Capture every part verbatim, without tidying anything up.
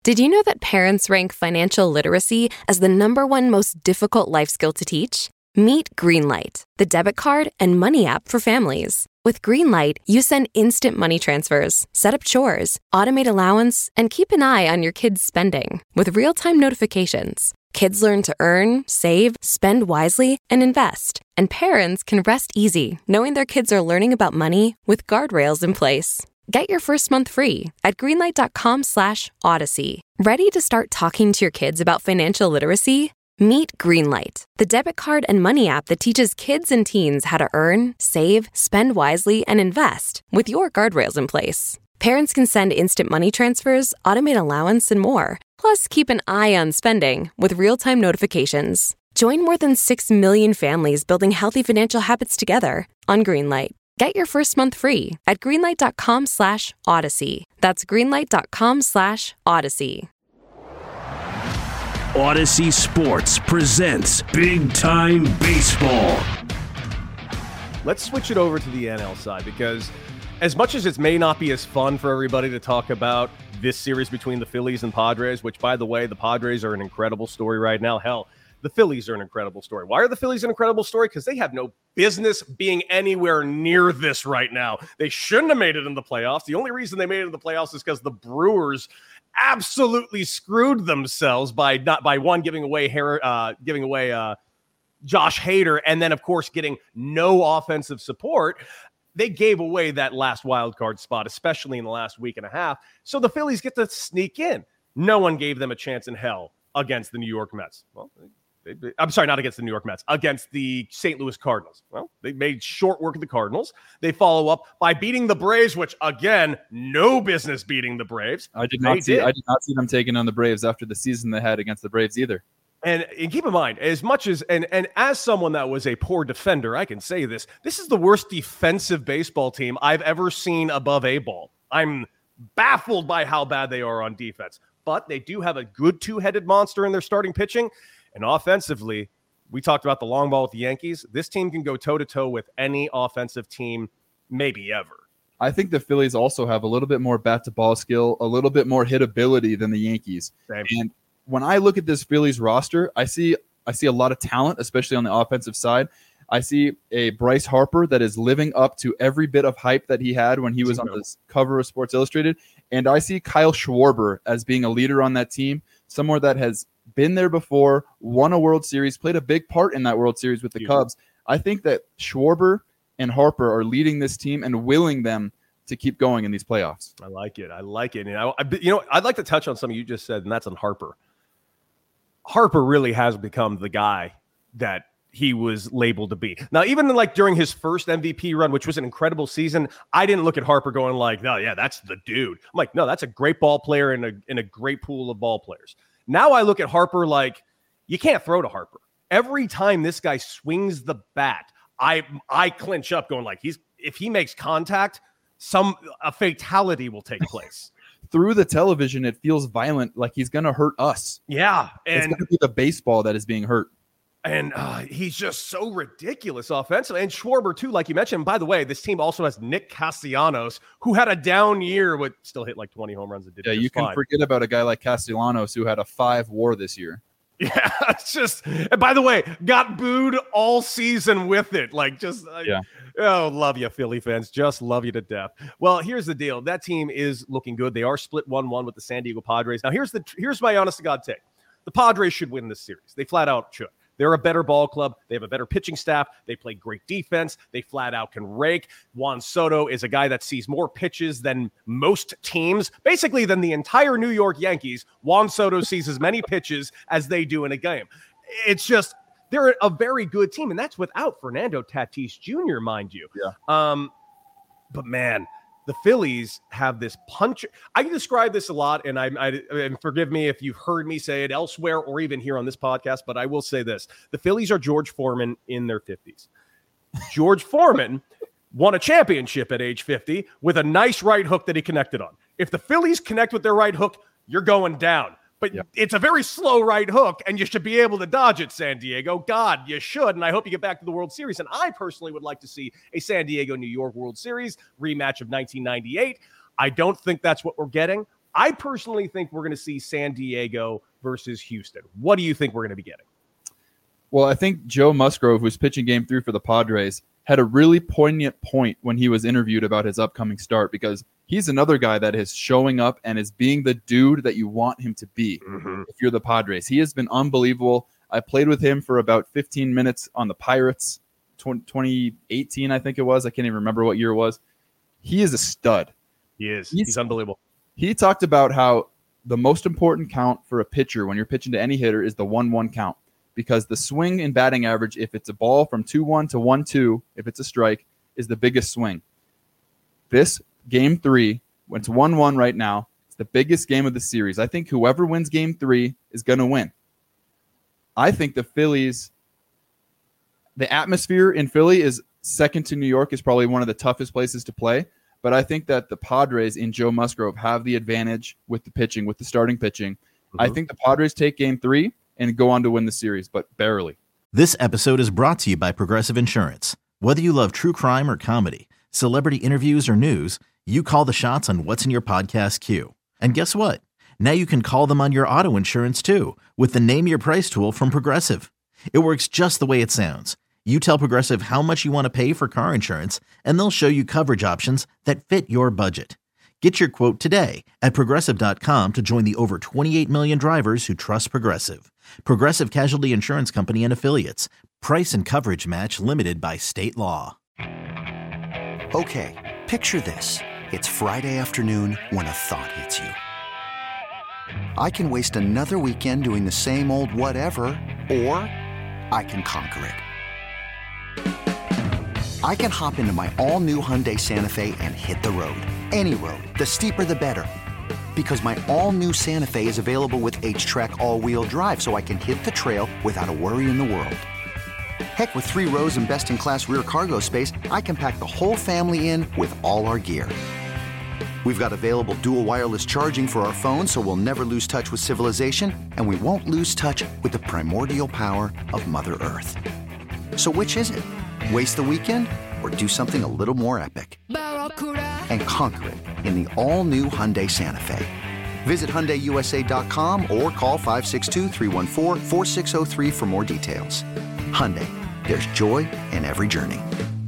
Did you know that parents rank financial literacy as the number one most difficult life skill to teach? Meet Greenlight, the debit card and money app for families. With Greenlight, you send instant money transfers, set up chores, automate allowance, and keep an eye on your kids' spending with real-time notifications. Kids learn to earn, save, spend wisely, and invest. And parents can rest easy knowing their kids are learning about money with guardrails in place. Get your first month free at greenlight.com slash odyssey. Ready to start talking to your kids about financial literacy? Meet Greenlight, the debit card and money app that teaches kids and teens how to earn, save, spend wisely, and invest with your guardrails in place. Parents can send instant money transfers, automate allowance, and more. Plus, keep an eye on spending with real-time notifications. Join more than six million families building healthy financial habits together on Greenlight. Get your first month free at greenlight.com slash odyssey. That's greenlight.com slash odyssey. Odyssey Sports presents Big Time Baseball. Let's switch it over to the N L side, because as much as it may not be as fun for everybody to talk about this series between the Phillies and Padres, which, by the way, the Padres are an incredible story right now. Hell, the Phillies are an incredible story. Why are the Phillies an incredible story? Because they have no business being anywhere near this right now. They shouldn't have made it in the playoffs. The only reason they made it in the playoffs is because the Brewers absolutely screwed themselves by not by one giving away uh, giving away uh, Josh Hader, and then of course getting no offensive support. They gave away that last wild card spot, especially in the last week and a half. So the Phillies get to sneak in. No one gave them a chance in hell against the New York Mets. Well, they, they, I'm sorry, not against the New York Mets, against the Saint Louis Cardinals. Well, they made short work of the Cardinals. They follow up by beating the Braves, which, again, no business beating the Braves. I did not see. Did. I did not see them taking on the Braves after the season they had against the Braves either. And, and keep in mind, as much as and and as someone that was a poor defender, I can say this: this is the worst defensive baseball team I've ever seen above A ball. I'm baffled by how bad they are on defense, but they do have a good two-headed monster in their starting pitching. And offensively, we talked about the long ball with the Yankees. This team can go toe-to-toe with any offensive team, maybe ever. I think the Phillies also have a little bit more bat-to-ball skill, a little bit more hitability than the Yankees. Same. And when I look at this Phillies roster, I see I see a lot of talent, especially on the offensive side. I see a Bryce Harper that is living up to every bit of hype that he had when he was on the cover of Sports Illustrated. And I see Kyle Schwarber as being a leader on that team, someone that has been there before, won a World Series, played a big part in that World Series with the Cubs. I think that Schwarber and Harper are leading this team and willing them to keep going in these playoffs. I like it. I like it. And I, I, you know, I'd like to touch on something you just said, and that's on Harper. Harper really has become the guy that he was labeled to be. Now, even like during his first M V P run, which was an incredible season, I didn't look at Harper going like, no, yeah, that's the dude. I'm like, no, that's a great ball player in a, in a great pool of ball players. Now I look at Harper like, you can't throw to Harper. Every time this guy swings the bat, I I clinch up going like, he's if he makes contact, some a fatality will take place. Through the television, it feels violent, like he's going to hurt us. Yeah. And it's going to be the baseball that is being hurt. And uh, he's just so ridiculous offensively. And Schwarber, too, like you mentioned. By the way, this team also has Nick Castellanos, who had a down year, but still hit like twenty home runs. And did yeah, you can fine. forget about a guy like Castellanos, who had a five war this year. Yeah, it's just, and by the way, got booed all season with it. Like, just, uh, yeah. Oh, love you, Philly fans. Just love you to death. Well, here's the deal. That team is looking good. They are split one one with the San Diego Padres. Now, here's the here's my honest to God take. The Padres should win this series. They flat out should. They're a better ball club. They have a better pitching staff. They play great defense. They flat out can rake. Juan Soto is a guy that sees more pitches than most teams. Basically, than the entire New York Yankees, Juan Soto sees as many pitches as they do in a game. It's just, they're a very good team, and that's without Fernando Tatis Junior, mind you. Yeah. Um, but, man, the Phillies have this punch. I can describe this a lot, and I, I and forgive me if you've heard me say it elsewhere or even here on this podcast, but I will say this. The Phillies are George Foreman in their fifties. George Foreman won a championship at age fifty with a nice right hook that he connected on. If the Phillies connect with their right hook, you're going down. But yep. It's a very slow right hook, and you should be able to dodge it, San Diego. God, you should, and I hope you get back to the World Series. And I personally would like to see a San Diego-New York World Series rematch of nineteen ninety-eight. I don't think that's what we're getting. I personally think we're going to see San Diego versus Houston. What do you think we're going to be getting? Well, I think Joe Musgrove, who's pitching game three for the Padres, had a really poignant point when he was interviewed about his upcoming start, because he's another guy that is showing up and is being the dude that you want him to be mm-hmm. if you're the Padres. He has been unbelievable. I played with him for about fifteen minutes on the Pirates, twenty eighteen, I think it was. I can't even remember what year it was. He is a stud. He is. He's, He's unbelievable. He talked about how the most important count for a pitcher when you're pitching to any hitter is the one one count. Because the swing in batting average, if it's a ball from two one to one two, if it's a strike, is the biggest swing. This game three, when it's one one right now, it's the biggest game of the series. I think whoever wins game three is going to win. I think the Phillies, the atmosphere in Philly is second to New York, is probably one of the toughest places to play. But I think that the Padres in Joe Musgrove have the advantage with the pitching, with the starting pitching. Mm-hmm. I think the Padres take game three and go on to win the series, but barely. This episode is brought to you by Progressive Insurance. Whether you love true crime or comedy, celebrity interviews or news, you call the shots on what's in your podcast queue. And guess what? Now you can call them on your auto insurance too, with the Name Your Price tool from Progressive. It works just the way it sounds. You tell Progressive how much you want to pay for car insurance, and they'll show you coverage options that fit your budget. Get your quote today at Progressive dot com to join the over twenty-eight million drivers who trust Progressive. Progressive Casualty Insurance Company and Affiliates. Price and coverage match limited by state law. Okay, picture this. It's Friday afternoon when a thought hits you. I can waste another weekend doing the same old whatever, or I can conquer it. I can hop into my all-new Hyundai Santa Fe and hit the road. Any road. The steeper, the better. Because my all-new Santa Fe is available with H-Track all-wheel drive, so I can hit the trail without a worry in the world. Heck, with three rows and best-in-class rear cargo space, I can pack the whole family in with all our gear. We've got available dual wireless charging for our phones, so we'll never lose touch with civilization, and we won't lose touch with the primordial power of Mother Earth. So which is it? Waste the weekend or do something a little more epic? And conquer it in the all-new Hyundai Santa Fe. Visit Hyundai U S A dot com or call five six two, three one four, four six zero three for more details. Hyundai, there's joy in every journey.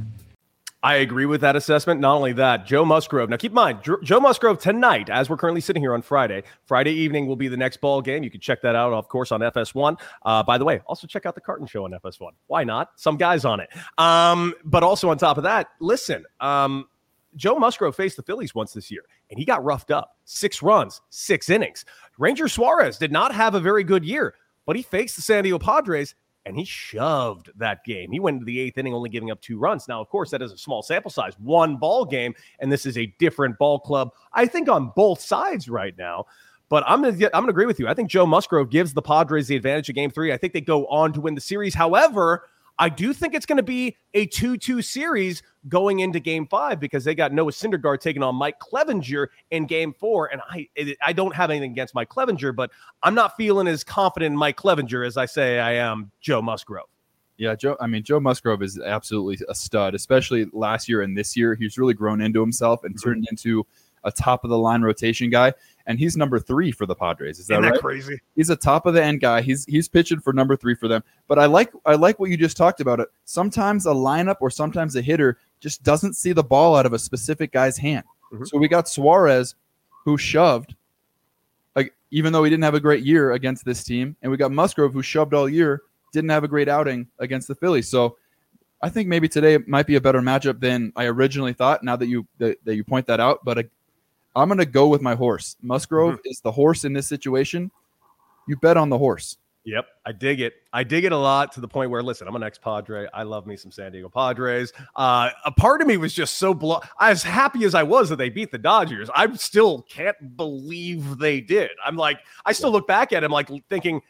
I agree with that assessment. Not only that, Joe Musgrove. Now, keep in mind, Joe Musgrove tonight, as we're currently sitting here on Friday, Friday evening will be the next ball game. You can check that out, of course, on F S one. Uh, by the way, also check out the Carton Show on F S one. Why not? Some guys on it. Um, but also on top of that, listen, um, Joe Musgrove faced the Phillies once this year, and he got roughed up. Six runs, six innings. Ranger Suarez did not have a very good year, but he faced the San Diego Padres, and he shoved that game. He went into the eighth inning only giving up two runs. Now, of course, that is a small sample size, one ball game, and this is a different ball club, I think, on both sides right now. But I'm going to I'm going to agree with you. I think Joe Musgrove gives the Padres the advantage of game three. I think they go on to win the series. However, I do think it's going to be a two two series going into game five because they got Noah Syndergaard taking on Mike Clevinger in game four. And I it, I don't have anything against Mike Clevinger, but I'm not feeling as confident in Mike Clevinger as I say I am Joe Musgrove. Yeah, Joe. I mean, Joe Musgrove is absolutely a stud, especially last year and this year. He's really grown into himself and turned into a top-of-the-line rotation guy. And he's number three for the Padres. Is that Isn't that right? crazy? He's a top-of-the-end guy. He's he's pitching for number three for them. But I like I like what you just talked about. It. Sometimes a lineup or sometimes a hitter just doesn't see the ball out of a specific guy's hand. Mm-hmm. So we got Suarez, who shoved, like, even though he didn't have a great year against this team. And we got Musgrove, who shoved all year, didn't have a great outing against the Phillies. So I think maybe today might be a better matchup than I originally thought, now that you that, that you point that out. But I, I'm going to go with my horse. Musgrove mm-hmm. is the horse in this situation. You bet on the horse. Yep, I dig it. I dig it a lot to the point where, listen, I'm an ex-Padre. I love me some San Diego Padres. Uh, a part of me was just so blo- as happy as I was that they beat the Dodgers. I still can't believe they did. I'm like, I still look back at him like thinking,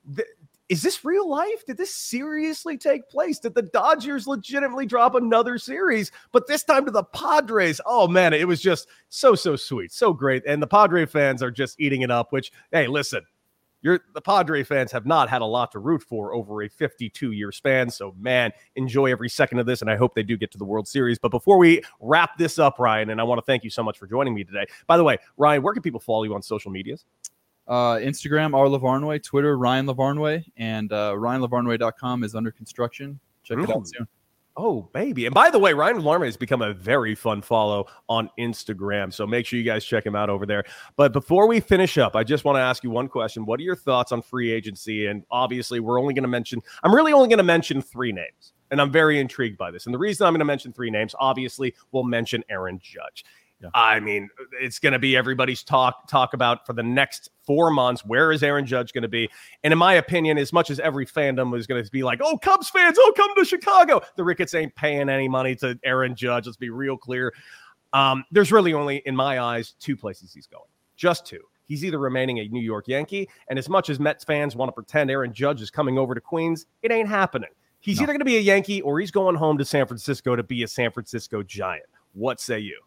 is this real life? Did this seriously take place? Did the Dodgers legitimately drop another series, but this time to the Padres? Oh, man, it was just so, so sweet, so great. And the Padre fans are just eating it up, which, hey, listen, you're the Padre fans have not had a lot to root for over a fifty-two year span. So, man, enjoy every second of this, and I hope they do get to the World Series. But before we wrap this up, Ryan, and I want to thank you so much for joining me today. By the way, Ryan, where can people follow you on social medias? Uh, Instagram, R. Lavarnway, Twitter, Ryan Lavarnway, and uh, ryan lavarnway dot com is under construction. Check it out soon. Oh, baby. And by the way, Ryan Lavarnway has become a very fun follow on Instagram. So make sure you guys check him out over there. But before we finish up, I just want to ask you one question. What are your thoughts on free agency? And obviously, we're only going to mention, I'm really only going to mention three names. And I'm very intrigued by this. And the reason I'm going to mention three names, obviously, we'll mention Aaron Judge. Yeah. I mean, it's going to be everybody's talk talk about for the next four months. Where is Aaron Judge going to be? And in my opinion, as much as every fandom is going to be like, oh, Cubs fans, oh, come to Chicago. The Ricketts ain't paying any money to Aaron Judge. Let's be real clear. Um, there's really only, in my eyes, two places he's going. Just two. He's either remaining a New York Yankee, and as much as Mets fans want to pretend Aaron Judge is coming over to Queens, it ain't happening. He's no. either going to be a Yankee or he's going home to San Francisco to be a San Francisco Giant. What say you?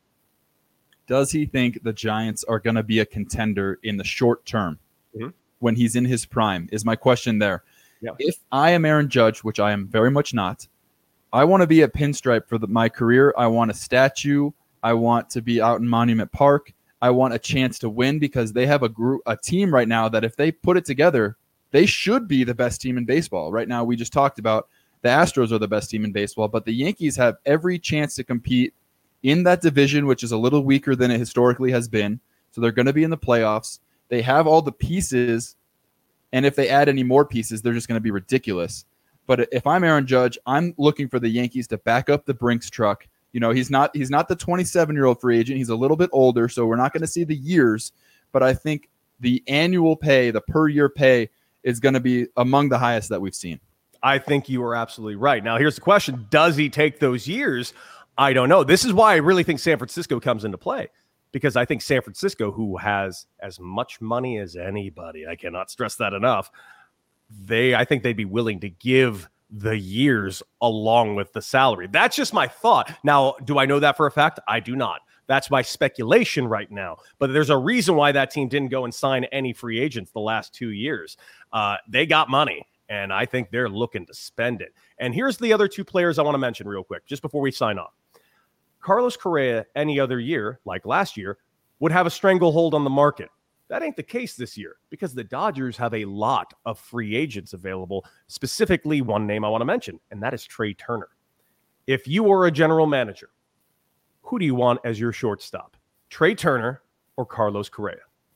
Does he think the Giants are going to be a contender in the short term mm-hmm. when he's in his prime is my question there. Yeah. If I am Aaron Judge, which I am very much not, I want to be a pinstripe for the, my career. I want a statue. I want to be out in Monument Park. I want a chance to win because they have a group, a team right now that if they put it together, they should be the best team in baseball. Right now, we just talked about the Astros are the best team in baseball, but the Yankees have every chance to compete in that division, which is a little weaker than it historically has been. So they're going to be in the playoffs. They have all the pieces, and if they add any more pieces, they're just going to be ridiculous. But if I'm Aaron Judge, I'm looking for the Yankees to back up the Brinks truck. You know, he's not he's not the twenty-seven-year-old free agent. He's a little bit older, so we're not going to see the years. But I think the annual pay, the per-year pay, is going to be among the highest that we've seen. I think you are absolutely right. Now, here's the question. Does he take those years? I don't know. This is why I really think San Francisco comes into play, because I think San Francisco, who has as much money as anybody, I cannot stress that enough, they, I think they'd be willing to give the years along with the salary. That's just my thought. Now, do I know that for a fact? I do not. That's my speculation right now. But there's a reason why that team didn't go and sign any free agents the last two years. Uh, they got money, and I think they're looking to spend it. And here's the other two players I want to mention real quick, just before we sign off. Carlos Correa, any other year, like last year, would have a stranglehold on the market. That ain't the case this year because the Dodgers have a lot of free agents available, specifically one name I want to mention, and that is Trey Turner. If you were a general manager, who do you want as your shortstop? Trey Turner or Carlos Correa?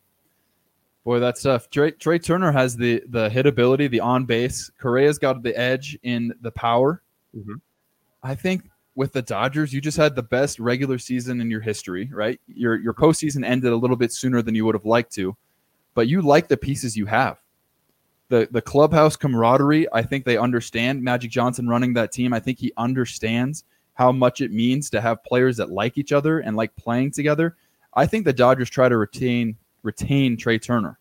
Boy, that's tough. Trey, Trey Turner has the, the hit ability, the on base. Correa's got the edge in the power. Mm-hmm. I think with the Dodgers, you just had the best regular season in your history, right? Your your postseason ended a little bit sooner than you would have liked to, but you like the pieces you have. The the clubhouse camaraderie, I think they understand. Magic Johnson running that team, I think he understands how much it means to have players that like each other and like playing together. I think the Dodgers try to retain retain Trey Turner.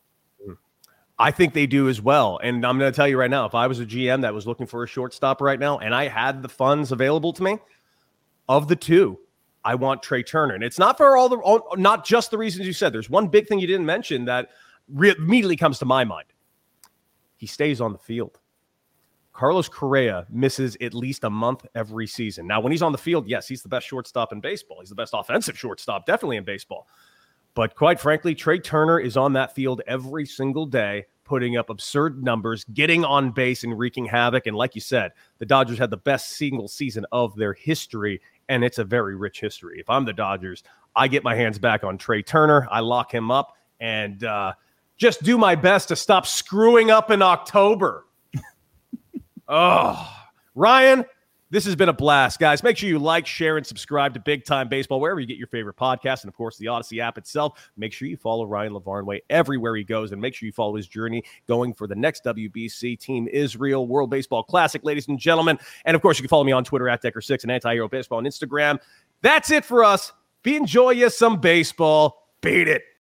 I think they do as well. And I'm going to tell you right now, if I was a G M that was looking for a shortstop right now and I had the funds available to me, of the two, I want Trey Turner. And it's not for all the, all, not just the reasons you said. There's one big thing you didn't mention that re- immediately comes to my mind. He stays on the field. Carlos Correa misses at least a month every season. Now, when he's on the field, yes, he's the best shortstop in baseball. He's the best offensive shortstop, definitely in baseball. But quite frankly, Trey Turner is on that field every single day, putting up absurd numbers, getting on base and wreaking havoc. And like you said, the Dodgers had the best single season of their history, and it's a very rich history. If I'm the Dodgers, I get my hands back on Trey Turner. I lock him up and uh, just do my best to stop screwing up in October. Oh, Ryan, this has been a blast, guys. Make sure you like, share, and subscribe to Big Time Baseball, wherever you get your favorite podcast, and, of course, the Odyssey app itself. Make sure you follow Ryan Lavarnway everywhere he goes, and make sure you follow his journey going for the next W B C Team Israel World Baseball Classic, ladies and gentlemen. And, of course, you can follow me on Twitter at Decker six and Anti-Hero Baseball on Instagram. That's it for us. Be enjoy you some baseball. Beat it.